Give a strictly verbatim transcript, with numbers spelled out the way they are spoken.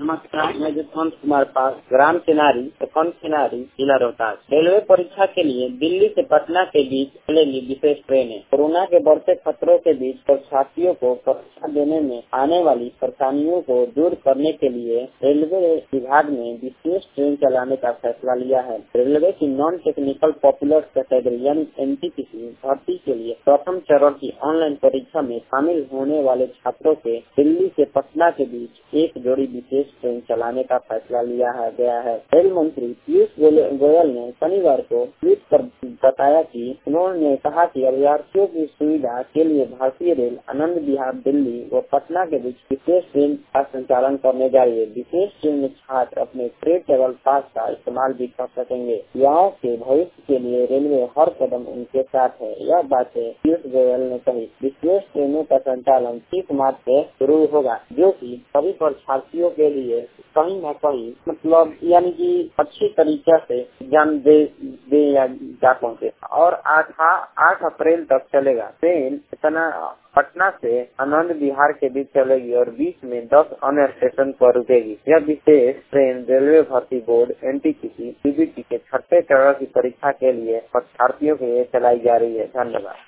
नमस्कार, मैं जसवंत कुमार पास, ग्राम किनारी, प्रखंड किनारी, जिला रोहतास। रेलवे परीक्षा के लिए दिल्ली से पटना के बीच चलेगी विशेष ट्रेनें। कोरोना के बढ़ते खतरों के बीच परीक्षार्थियों को परीक्षा देने में आने वाली परेशानियों को दूर करने के लिए रेलवे विभाग ने विशेष ट्रेन चलाने का फैसला लिया है। रेलवे की नॉन टेक्निकल पॉपुलर कैटेगरी यानी एन टी पी सी भर्ती के लिए प्रथम चरण की ऑनलाइन परीक्षा में शामिल होने वाले छात्रों के दिल्ली से पटना के बीच एक जोड़ी विशेष ट्रेन चलाने का फैसला लिया है गया है। रेल मंत्री पीयूष गोयल ने शनिवार को ट्वीट कर बताया कि उन्होंने कहा कि अभ्यर्थियों की सुविधा के लिए भारतीय रेल आनंद विहार दिल्ली व पटना के बीच विशेष ट्रेन का संचालन करने जा रही है। विशेष ट्रेन में छात्र अपने फ्री ट्रेवल पास का इस्तेमाल भी कर सकेंगे। युवाओं के भविष्य के लिए रेलवे हर कदम उनके साथ है, यह बातें पीयूष गोयल ने कही। विशेष ट्रेनों का संचालन तीस मार्च से शुरू होगा, जो कि सभी परीक्षार्थियों के लिए कहीं न कहीं मतलब यानी कि अच्छी तरीके से एग्जाम दे दे या जा पहुँचे और आठ आठ अप्रैल तक चलेगा। ट्रेन पटना से आनंद विहार के बीच चलेगी और बीच में दस अन्य स्टेशन पर रुकेगी। यह विशेष ट्रेन रेलवे भर्ती board N T P C C B T के छठे चरण की परीक्षा के लिए परीक्षार्थियों के लिए चलाई जा रही है। धन्यवाद।